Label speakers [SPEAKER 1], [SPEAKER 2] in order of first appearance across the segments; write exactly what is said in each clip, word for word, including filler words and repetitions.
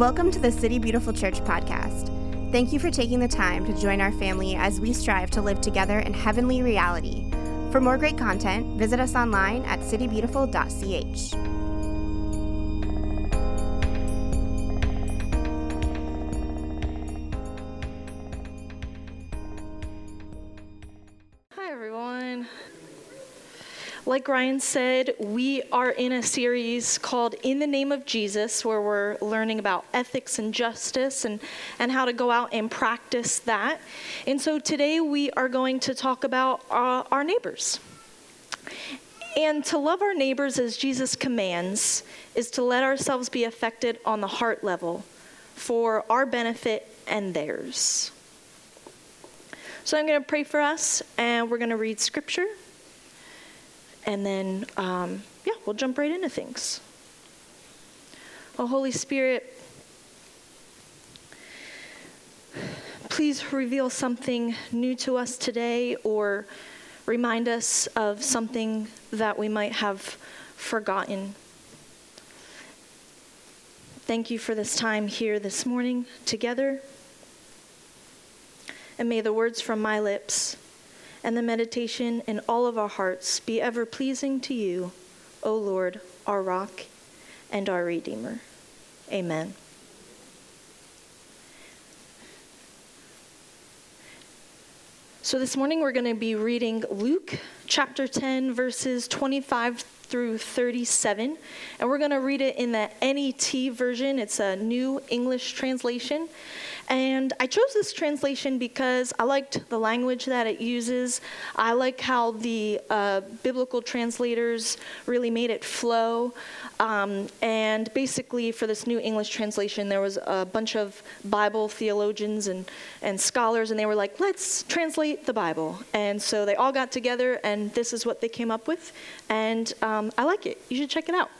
[SPEAKER 1] Welcome to the City Beautiful Church podcast. Thank you for taking the time to join our family as we strive to live together in heavenly reality. For more great content, visit us online at city beautiful dot c h.
[SPEAKER 2] Hi, everyone. Like Ryan said, we are in a series called In the Name of Jesus, where we're learning about ethics and justice and, and how to go out and practice that. And so today we are going to talk about uh, our neighbors. And to love our neighbors as Jesus commands is to let ourselves be affected on the heart level for our benefit and theirs. So I'm going to pray for us, and we're going to read scripture. And then, um, yeah, we'll jump right into things. Oh, Holy Spirit, please reveal something new to us today, or remind us of something that we might have forgotten. Thank you for this time here this morning together. And may the words from my lips and the meditation in all of our hearts be ever pleasing to you, O Lord, our rock and our Redeemer. Amen. So this morning we're going to be reading Luke chapter ten, verses twenty-five through thirty-seven, and we're going to read it in the N E T version. It's a New English Translation. And I chose this translation because I liked the language that it uses. I like how the uh, biblical translators really made it flow. Um, and basically, for this New English Translation, there was a bunch of Bible theologians and, and scholars, and they were like, let's translate the Bible. And so they all got together, and this is what they came up with. And um, I like it. You should check it out.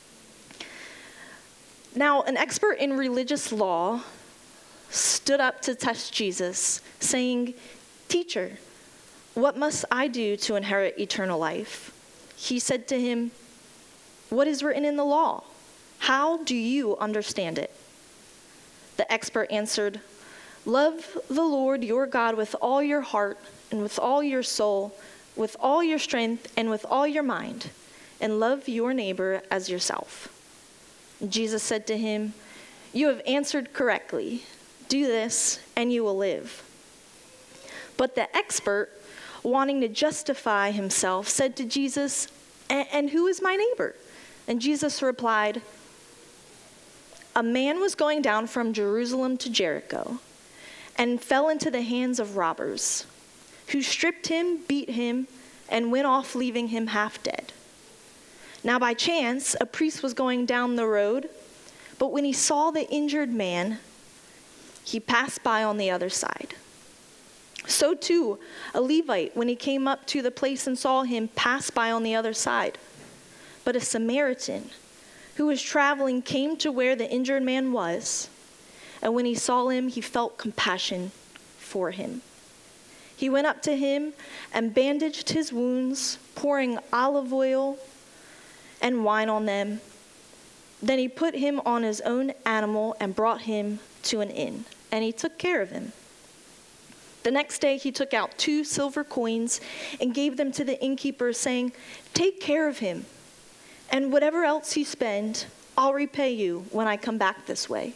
[SPEAKER 2] Now, an expert in religious law stood up to test Jesus, saying, "Teacher, what must I do to inherit eternal life?" He said to him, "What is written in the law? How do you understand it?" The expert answered, "Love the Lord your God with all your heart and with all your soul, with all your strength and with all your mind, and love your neighbor as yourself." Jesus said to him, "You have answered correctly. Do this, and you will live." But the expert, wanting to justify himself, said to Jesus, "And who is my neighbor?" And Jesus replied, "A man was going down from Jerusalem to Jericho and fell into the hands of robbers, who stripped him, beat him, and went off, leaving him half dead. Now by chance, a priest was going down the road, but when he saw the injured man, he passed by on the other side. So too, a Levite, when he came up to the place and saw him, passed by on the other side. But a Samaritan who was traveling came to where the injured man was, and when he saw him, he felt compassion for him. He went up to him and bandaged his wounds, pouring olive oil and wine on them. Then he put him on his own animal and brought him to an inn, and he took care of him. The next day he took out two silver coins and gave them to the innkeeper, saying, 'Take care of him, and whatever else you spend, I'll repay you when I come back this way.'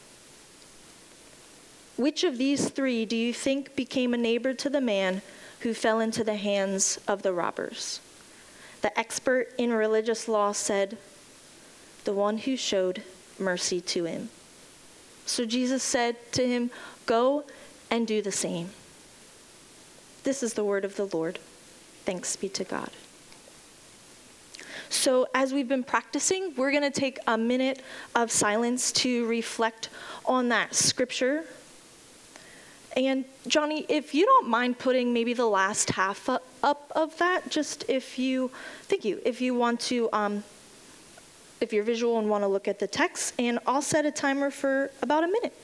[SPEAKER 2] Which of these three do you think became a neighbor to the man who fell into the hands of the robbers?" The expert in religious law said, "The one who showed mercy to him." So Jesus said to him, "Go and do the same." This is the word of the Lord. Thanks be to God. So as we've been practicing, we're going to take a minute of silence to reflect on that scripture. And Johnny, if you don't mind putting maybe the last half up of that, just if you, thank you, if you want to, um, if you're visual and want to look at the text, and I'll set a timer for about a minute.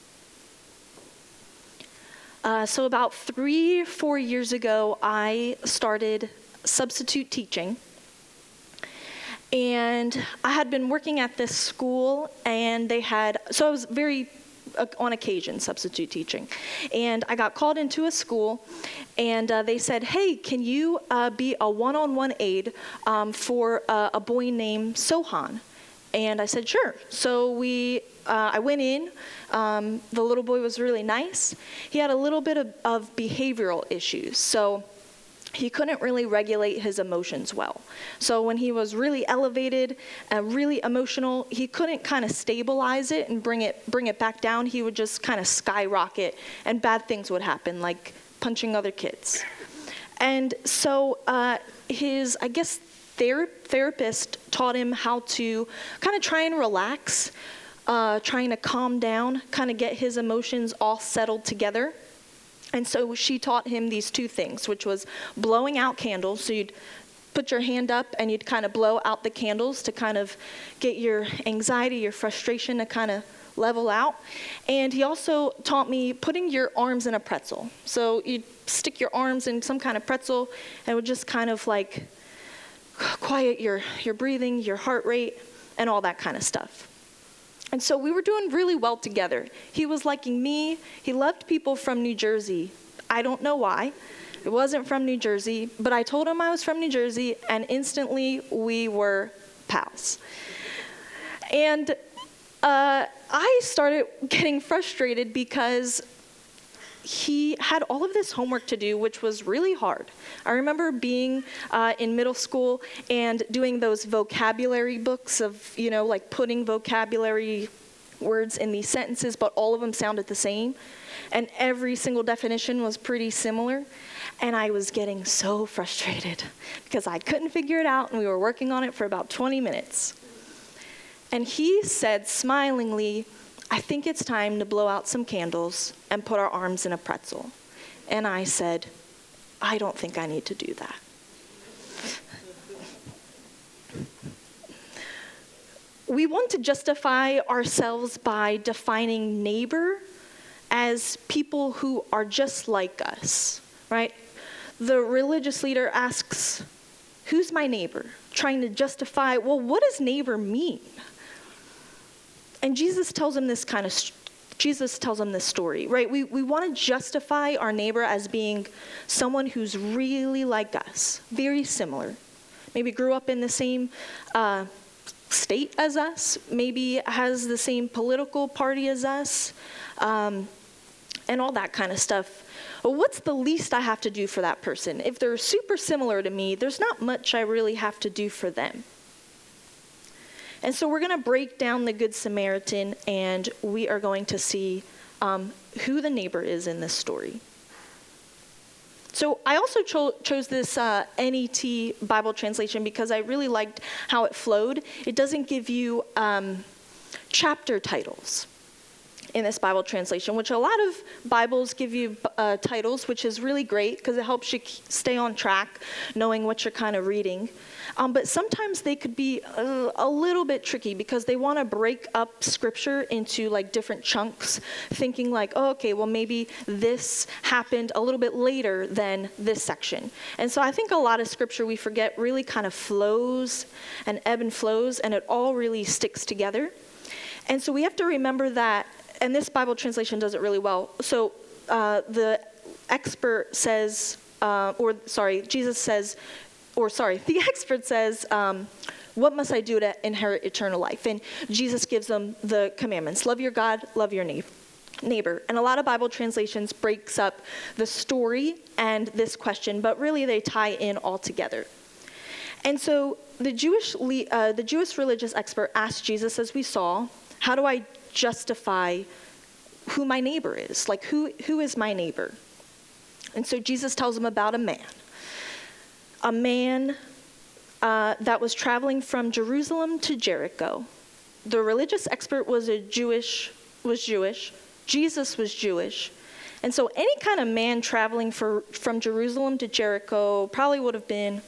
[SPEAKER 2] Uh, so about three, four years ago, I started substitute teaching. And I had been working at this school, and they had, so I was very, uh, on occasion, substitute teaching. And I got called into a school, and uh, they said, hey, can you uh, be a one-on-one aide um, for uh, a boy named Sohan? And I said, sure. So we, uh, I went in. Um, the little boy was really nice. He had a little bit of, of behavioral issues. So he couldn't really regulate his emotions well. So when he was really elevated and really emotional, he couldn't kind of stabilize it and bring it bring it back down. He would just kind of skyrocket, and bad things would happen, like punching other kids. And so uh, his, I guess, ther- therapist taught him how to kind of try and relax, uh, trying to calm down, kind of get his emotions all settled together. And so she taught him these two things, which was blowing out candles. So you'd put your hand up and you'd kind of blow out the candles to kind of get your anxiety, your frustration to kind of level out. And he also taught me putting your arms in a pretzel. So you'd stick your arms in some kind of pretzel, and it would just kind of like quiet your, your breathing, your heart rate, and all that kind of stuff. And so we were doing really well together. He was liking me. He loved people from New Jersey. I don't know why. It wasn't from New Jersey, but I told him I was from New Jersey, and instantly we were pals. And uh, I started getting frustrated because he had all of this homework to do, which was really hard. I remember being uh, in middle school and doing those vocabulary books of, you know, like putting vocabulary words in these sentences, but all of them sounded the same. And every single definition was pretty similar. And I was getting so frustrated because I couldn't figure it out, and we were working on it for about twenty minutes. And he said smilingly, I think it's time to blow out some candles and put our arms in a pretzel. And I said, I don't think I need to do that. We want to justify ourselves by defining neighbor as people who are just like us, right? The religious leader asks, who's my neighbor? Trying to justify, well, what does neighbor mean? And Jesus tells him this kind of, Jesus tells him this story, right? We we want to justify our neighbor as being someone who's really like us, very similar. Maybe grew up in the same uh, state as us, maybe has the same political party as us, um, and all that kind of stuff. Well, what's the least I have to do for that person? If they're super similar to me, there's not much I really have to do for them. And so we're going to break down the Good Samaritan, and we are going to see um, who the neighbor is in this story. So I also cho- chose this uh, N E T Bible translation because I really liked how it flowed. It doesn't give you um, chapter titles in this Bible translation, which a lot of Bibles give you uh, titles, which is really great because it helps you stay on track, knowing what you're kind of reading. Um, but sometimes they could be a, a little bit tricky because they want to break up scripture into like different chunks, thinking like, oh, okay, well maybe this happened a little bit later than this section. And so I think a lot of scripture we forget really kind of flows and ebb and flows, and it all really sticks together. And so we have to remember that, and this Bible translation does it really well. So uh, the expert says, uh, or sorry, Jesus says, or sorry, the expert says, um, what must I do to inherit eternal life? And Jesus gives them the commandments. Love your God, love your neighbor. And a lot of Bible translations breaks up the story and this question, but really they tie in all together. And so the Jewish, uh, the Jewish religious expert asked Jesus, as we saw, how do I justify who my neighbor is? Like, who who is my neighbor? And so Jesus tells him about a man. A man uh, that was traveling from Jerusalem to Jericho. The religious expert was a Jewish, was Jewish. Jesus was Jewish. And so any kind of man traveling for, from Jerusalem to Jericho probably would have been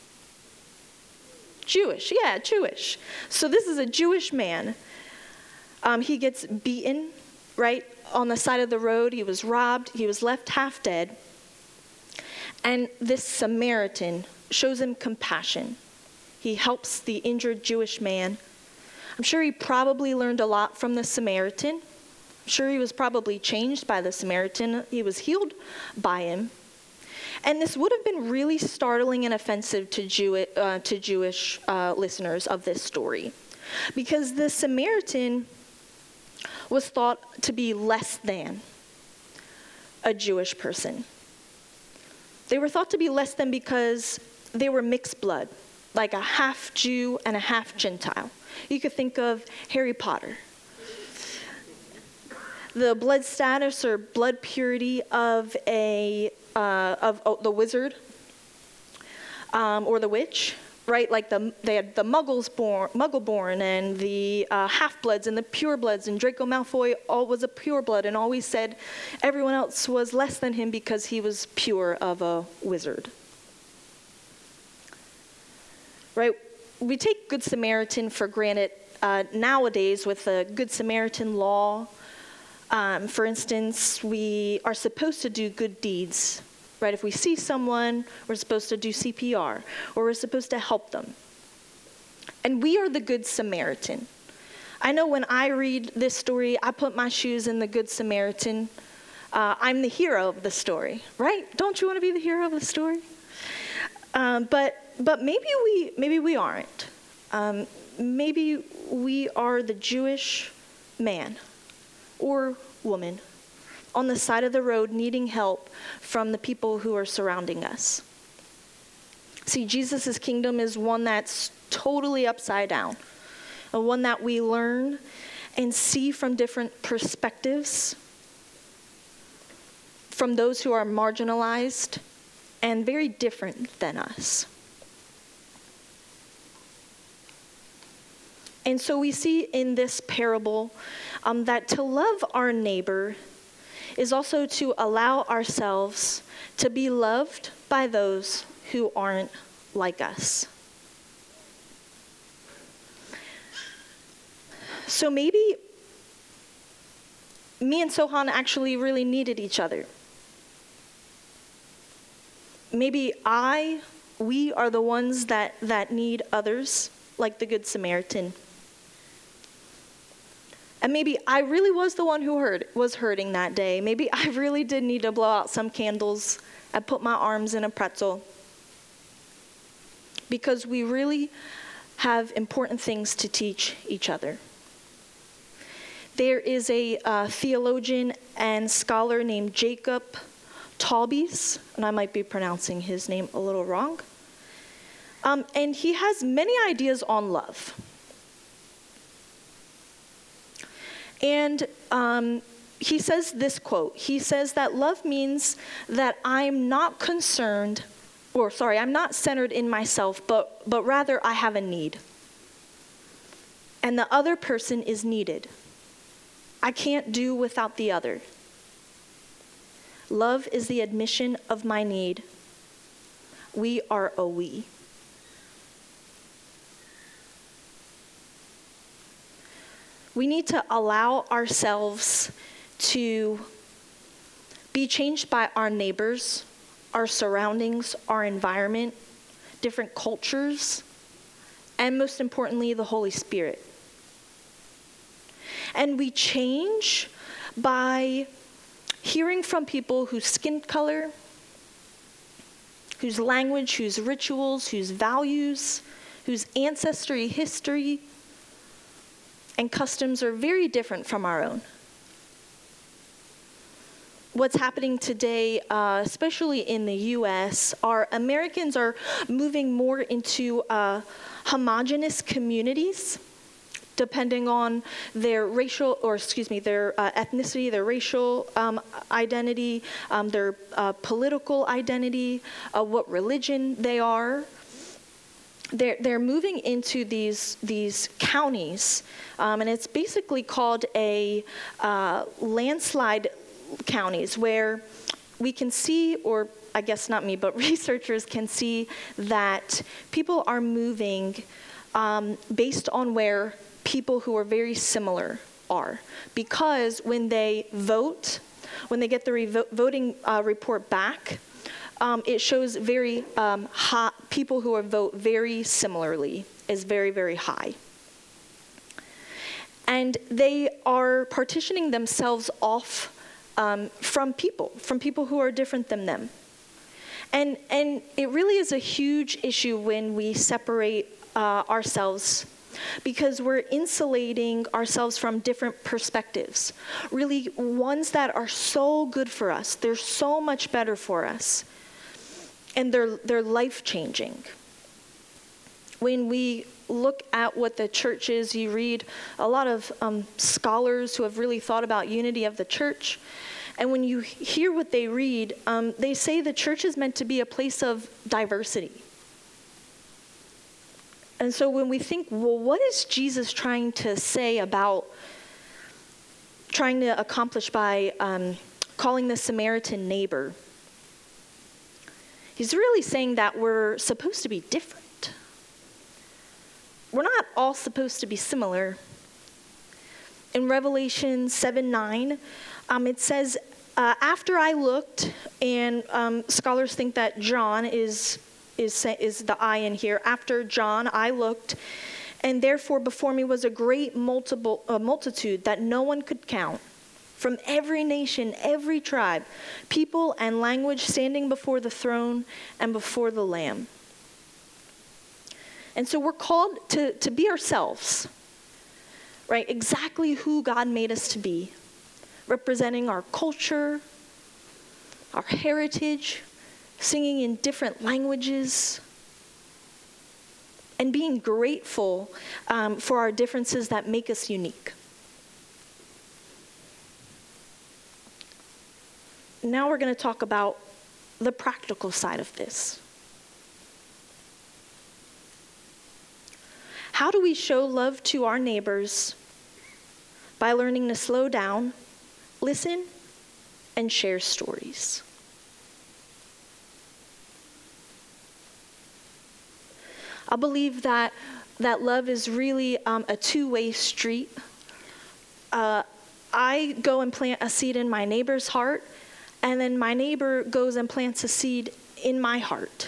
[SPEAKER 2] Jewish. Yeah, Jewish. So this is a Jewish man. Um, he gets beaten, right, on the side of the road. He was robbed. He was left half dead. And this Samaritan shows him compassion. He helps the injured Jewish man. I'm sure he probably learned a lot from the Samaritan. I'm sure he was probably changed by the Samaritan. He was healed by him. And this would have been really startling and offensive to, Jew- uh, to Jewish uh, listeners of this story, because the Samaritan was thought to be less than a Jewish person. They were thought to be less than because they were mixed blood, like a half Jew and a half Gentile. You could think of Harry Potter. The blood status or blood purity of a uh, of oh, the wizard um, or the witch, right? Like the they had the Muggles born, Muggle-born, and the uh, half-bloods and the pure-bloods, and Draco Malfoy all was a pure-blood and always said everyone else was less than him because he was pure of a wizard. Right? We take Good Samaritan for granted uh, nowadays with the Good Samaritan law. Um, for instance, we are supposed to do good deeds, right? If we see someone, we're supposed to do C P R, or we're supposed to help them. And we are the Good Samaritan. I know when I read this story, I put my shoes in the Good Samaritan. Uh, I'm the hero of the story, right? Don't you want to be the hero of the story? Um, but but maybe we maybe we aren't. Um, maybe we are the Jewish man or woman on the side of the road needing help from the people who are surrounding us. See, Jesus' kingdom is one that's totally upside down, a one that we learn and see from different perspectives, from those who are marginalized and very different than us. And so we see in this parable um, that to love our neighbor is also to allow ourselves to be loved by those who aren't like us. So maybe me and Sohan actually really needed each other. Maybe I, we are the ones that, that need others, like the Good Samaritan. And maybe I really was the one who hurt, was hurting that day. Maybe I really did need to blow out some candles and put my arms in a pretzel. Because we really have important things to teach each other. There is a uh, theologian and scholar named Jacob Talbis, and I might be pronouncing his name a little wrong. Um, and he has many ideas on love. And um, he says this quote. He says that love means that I'm not concerned, or sorry, I'm not centered in myself, but, but rather I have a need. And the other person is needed. I can't do without the other. Love is the admission of my need. We are a we. We need to allow ourselves to be changed by our neighbors, our surroundings, our environment, different cultures, and most importantly, the Holy Spirit. And we change by hearing from people whose skin color, whose language, whose rituals, whose values, whose ancestry, history, and customs are very different from our own. What's happening today, uh, especially in the U S, are Americans are moving more into uh, homogenous communities, depending on their racial, or excuse me, their uh, ethnicity, their racial um, identity, um, their uh, political identity, uh, what religion they are. They're, they're moving into these, these counties, um, and it's basically called a uh, landslide counties, where we can see, or I guess not me, but researchers can see that people are moving um, based on where people who are very similar are. Because when they vote, when they get the revo- voting uh, report back, um, it shows very um, high, people who are vote very similarly is very, very high. And they are partitioning themselves off um, from people, from people who are different than them. And, and it really is a huge issue when we separate uh, ourselves, because we're insulating ourselves from different perspectives, really ones that are so good for us. They're so much better for us, and they're, they're life-changing. When we look at what the church is, you read a lot of um, scholars who have really thought about unity of the church, and when you hear what they read, um, they say the church is meant to be a place of diversity. And so when we think, well, what is Jesus trying to say about, trying to accomplish by um, calling the Samaritan neighbor? He's really saying that we're supposed to be different. We're not all supposed to be similar. In Revelation seven nine, um, it says, uh, after I looked, and um, scholars think that John is Is, is the I in here. After John, I looked, and therefore before me was a great multiple, uh, multitude that no one could count, from every nation, every tribe, people, and language, standing before the throne and before the Lamb. And so we're called to, to be ourselves, right? Exactly who God made us to be, representing our culture, our heritage, singing in different languages, and being grateful um, for our differences that make us unique. Now we're going to talk about the practical side of this. How do we show love to our neighbors? By learning to slow down, listen, and share stories. I believe that that love is really um, a two-way street. Uh, I go and plant a seed in my neighbor's heart, and then my neighbor goes and plants a seed in my heart.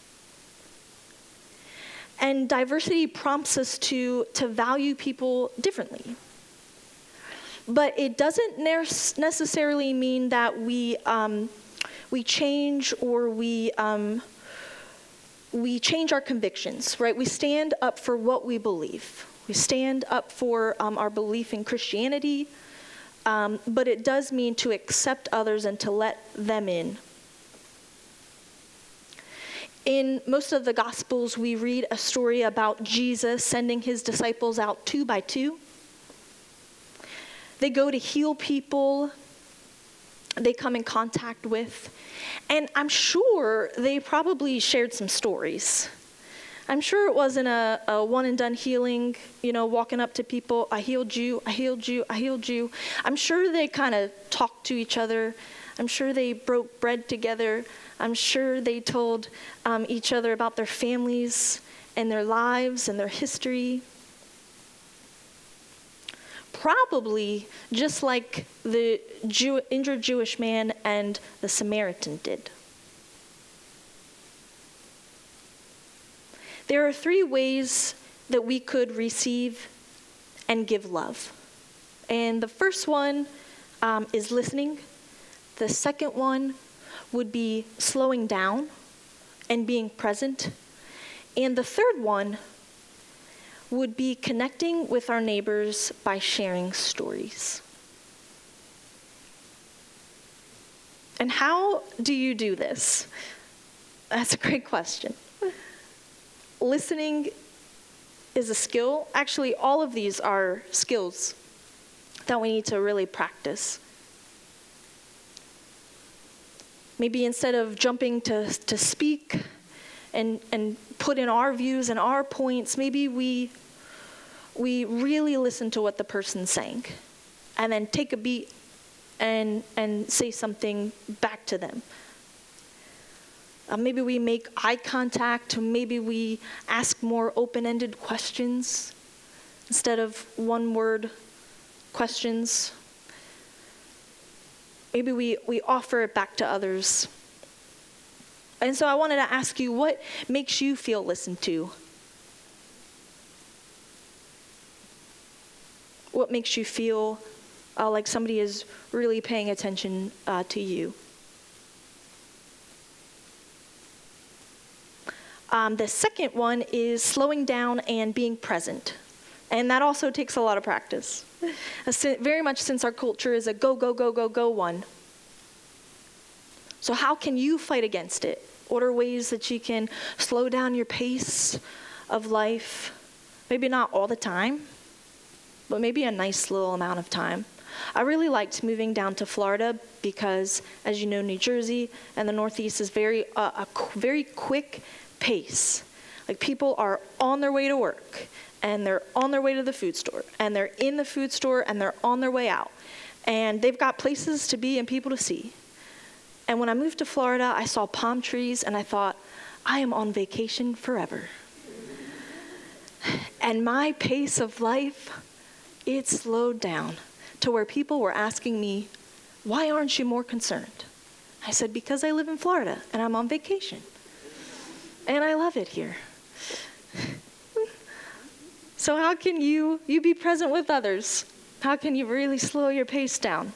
[SPEAKER 2] And diversity prompts us to, to value people differently. But it doesn't ne- necessarily mean that we um, we change or we... Um, We change our convictions, right? We stand up for what we believe. We stand up for um, our belief in Christianity, um, but it does mean to accept others and to let them in. In most of the Gospels, we read a story about Jesus sending his disciples out two by two. They go to heal people they come in contact with. And I'm sure they probably shared some stories. I'm sure it wasn't a, a one and done healing, you know, walking up to people, I healed you, I healed you, I healed you. I'm sure they kind of talked to each other. I'm sure they broke bread together. I'm sure they told um, each other about their families and their lives and their history. Probably just like the Jew, injured Jewish man and the Samaritan did. There are three ways that we could receive and give love. And the first one um, is listening. The second one would be slowing down and being present. And the third one would be connecting with our neighbors by sharing stories. And how do you do this? That's a great question. Listening is a skill. Actually, all of these are skills that we need to really practice. Maybe instead of jumping to, to speak and, and put in our views and our points, maybe we we really listen to what the person's saying and then take a beat and and say something back to them. Uh, maybe we make eye contact, maybe we ask more open-ended questions instead of one-word questions. Maybe we, we offer it back to others. And so I wanted to ask you, what makes you feel listened to? What makes you feel uh, like somebody is really paying attention uh, to you? Um, the second one is slowing down and being present. And that also takes a lot of practice. Very much since our culture is a go, go, go, go, go one. So how can you fight against it? What are ways that you can slow down your pace of life? Maybe not all the time, but maybe a nice little amount of time. I really liked moving down to Florida because, as you know, New Jersey and the Northeast is very uh, a qu- very quick pace. Like, people are on their way to work, and they're on their way to the food store, and they're in the food store, and they're on their way out. And they've got places to be and people to see. And when I moved to Florida, I saw palm trees, and I thought, I am on vacation forever. And my pace of life, it slowed down to where people were asking me, why aren't you more concerned? I said, because I live in Florida, and I'm on vacation. And I love it here. So how can you, you be present with others? How can you really slow your pace down?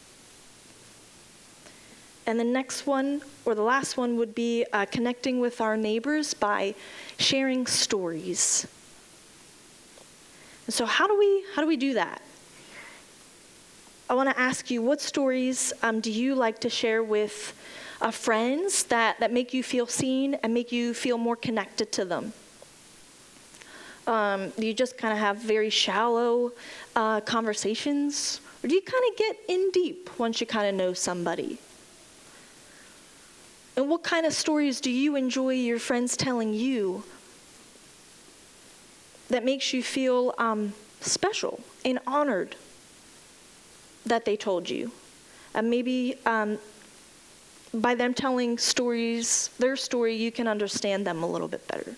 [SPEAKER 2] And the next one, or the last one, would be uh, connecting with our neighbors by sharing stories. And so how do we, how do we do that? I want to ask you, what stories um, do you like to share with uh, friends that, that make you feel seen and make you feel more connected to them? Um, do you just kind of have very shallow uh, conversations? Or do you kind of get in deep once you kind of know somebody? And what kind of stories do you enjoy your friends telling you that makes you feel um, special and honored that they told you? And maybe um, by them telling stories, their story, you can understand them a little bit better.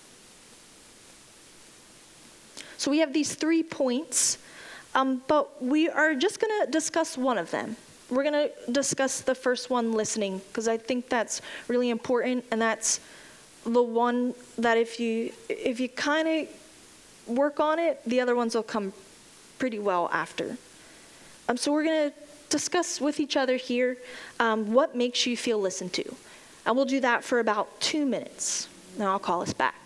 [SPEAKER 2] So we have these three points, um, but we are just going to discuss one of them. We're going to discuss the first one, listening, because I think that's really important, and that's the one that if you if you kind of work on it, the other ones will come pretty well after. Um, so we're going to discuss with each other here um, what makes you feel listened to. And we'll do that for about two minutes. Then I'll call us back.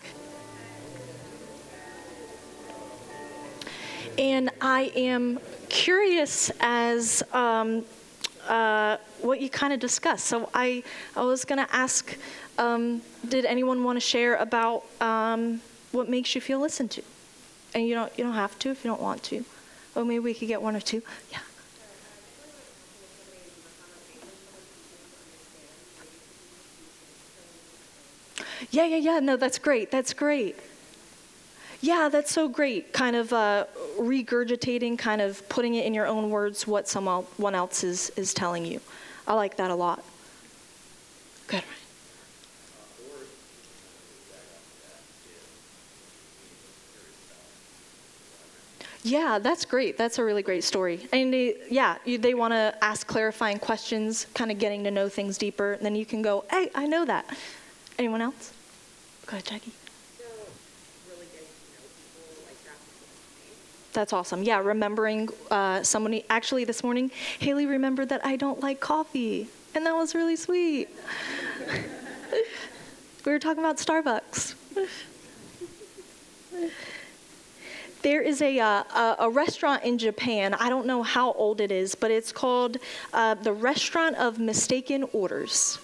[SPEAKER 2] And I am curious as um, uh, what you kind of discussed. So I, I was going to ask, um, did anyone want to share about um, what makes you feel listened to? And you don't you don't have to if you don't want to. Or maybe we could get one or two. Yeah. Yeah, yeah, yeah. No, that's great. That's great. Yeah, that's so great. Kind of uh, regurgitating, kind of putting it in your own words what someone else is, is telling you. I like that a lot. Good. Yeah, that's great. That's a really great story. And they, yeah, you, they want to ask clarifying questions, kind of getting to know things deeper. And then you can go, hey, I know that. Anyone else? Go ahead, Jackie.
[SPEAKER 3] So, really getting to know people like that.
[SPEAKER 2] That's awesome. Yeah, remembering uh, somebody. Actually, this morning, Haley remembered that I don't like coffee. And that was really sweet. We were talking about Starbucks. There is a, uh, a restaurant in Japan. I don't know how old it is, but it's called uh, the Restaurant of Mistaken Orders.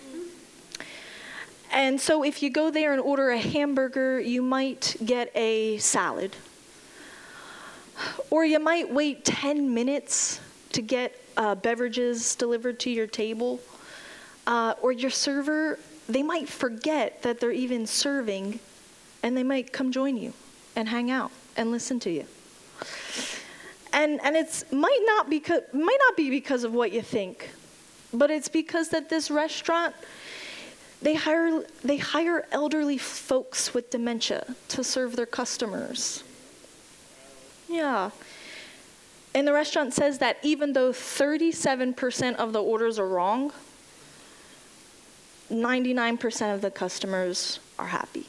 [SPEAKER 2] And so if you go there and order a hamburger, you might get a salad. Or you might wait ten minutes to get uh, beverages delivered to your table. Uh, or your server, they might forget that they're even serving, and they might come join you and hang out and listen to you. And and it's might not because might not be because of what you think, but it's because that this restaurant, they hire they hire elderly folks with dementia to serve their customers. Yeah. And the restaurant says that even though thirty-seven percent of the orders are wrong, ninety-nine percent of the customers are happy.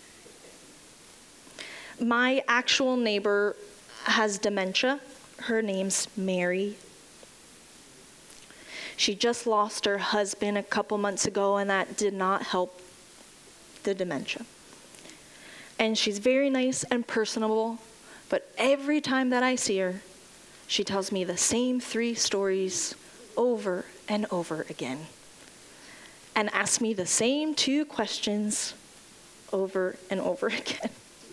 [SPEAKER 2] My actual neighbor has dementia. Her name's Mary. She just lost her husband a couple months ago, and that did not help the dementia. And she's very nice and personable, but every time that I see her, she tells me the same three stories over and over again, and asks me the same two questions over and over again.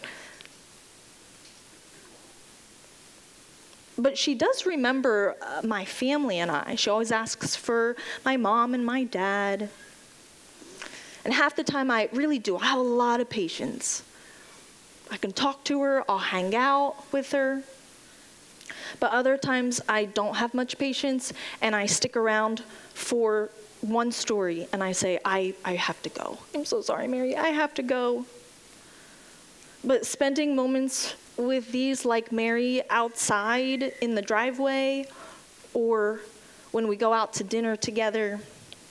[SPEAKER 2] But she does remember uh, my family and I. She always asks for my mom and my dad. And half the time I really do. I have a lot of patience. I can talk to her, I'll hang out with her. But other times I don't have much patience, and I stick around for one story and I say, I, I have to go. I'm so sorry, Mary, I have to go. But spending moments with these, like Mary, outside in the driveway, or when we go out to dinner together,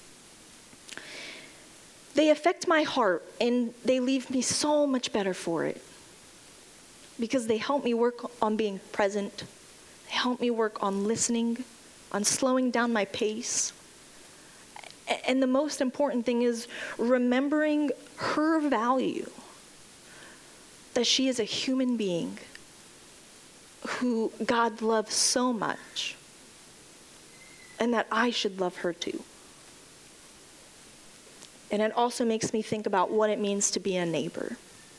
[SPEAKER 2] they affect my heart, and they leave me so much better for it, because they help me work on being present. They help me work on listening, on slowing down my pace. And the most important thing is remembering her value, that she is a human being who God loves so much, and that I should love her too. And it also makes me think about what it means to be a neighbor.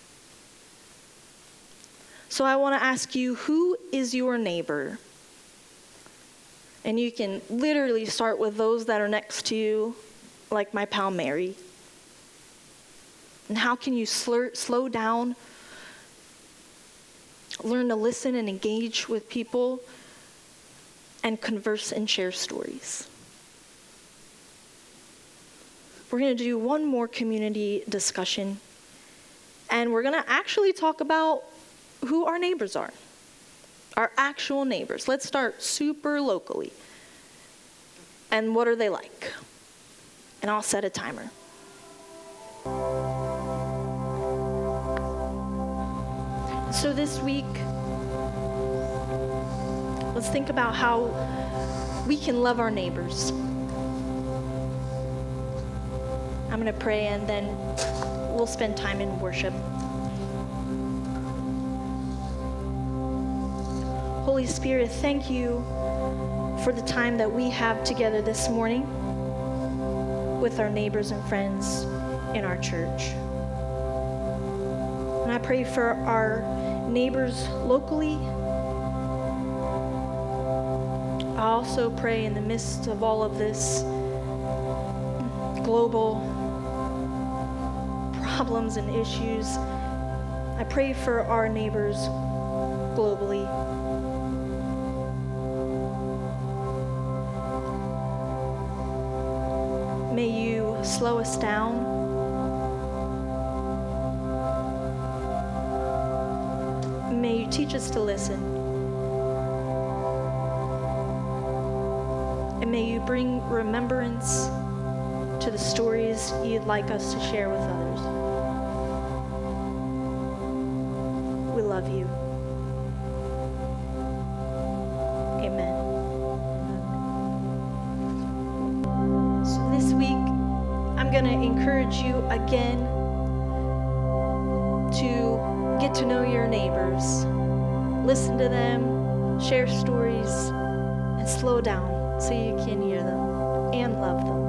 [SPEAKER 2] So I want to ask you, who is your neighbor? And you can literally start with those that are next to you, like my pal Mary. And how can you slur, slow down, learn to listen and engage with people, and converse and share stories? We're going to do one more community discussion, and we're going to actually talk about who our neighbors are, our actual neighbors. Let's start super locally. And what are they like? And I'll set a timer. So this week, let's think about how we can love our neighbors. I'm going to pray, and then we'll spend time in worship. Holy Spirit, thank you for the time that we have together this morning with our neighbors and friends in our church. And I pray for our neighbors locally. I also pray in the midst of all of this global problems and issues, I pray for our neighbors globally. May you slow us down. May you teach us to listen. And may you bring remembrance to the stories you'd like us to share with others. We love you. Amen. So this week, I'm going to encourage you again to get to know your neighbors. Listen to them, share stories, and slow down so you can hear them and love them.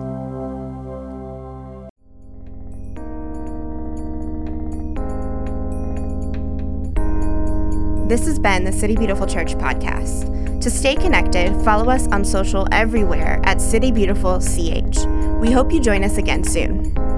[SPEAKER 1] This has been the City Beautiful Church podcast. To stay connected, follow us on social everywhere at City Beautiful C H. We hope you join us again soon.